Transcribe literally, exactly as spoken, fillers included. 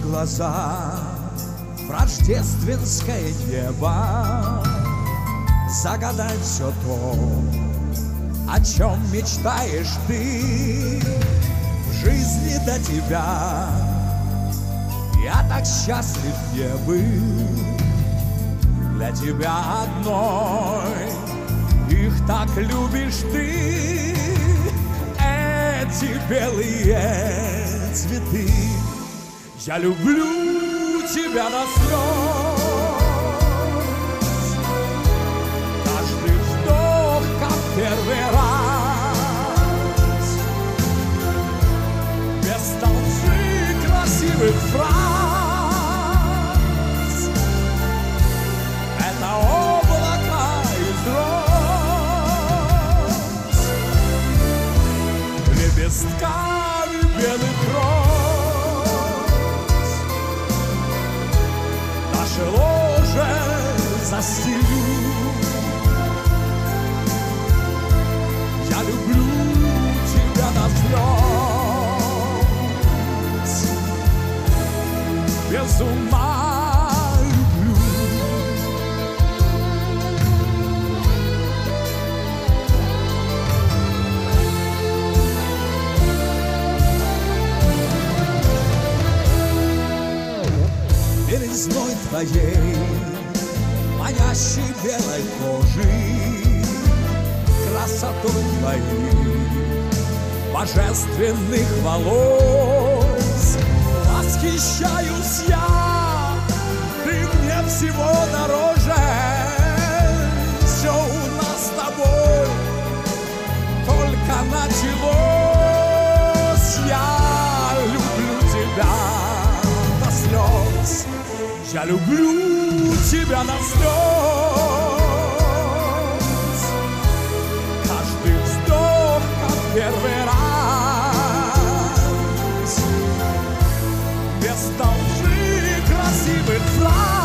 глаза в рождественское небо, загадать все то, о чем мечтаешь ты. В жизни до тебя я так счастлив не был, для тебя одной их так любишь ты. Эти белые цветы, я люблю тебя до слез. Каждый вздох, как первый раз, без толщи красивых фраз. Это облака из роз, лепестками белых роз. Наше ложе застелю. Я люблю тебя до слез, без ума люблю. Белизной твоей, манящей белой кожи, красотой твоих божественных волос восхищаюсь я, ты мне всего дороже. Все у нас с тобой только началось. Я люблю тебя до слез, я люблю тебя до слез. Каждый вздох, как первый раз, без толщи красивых фраз.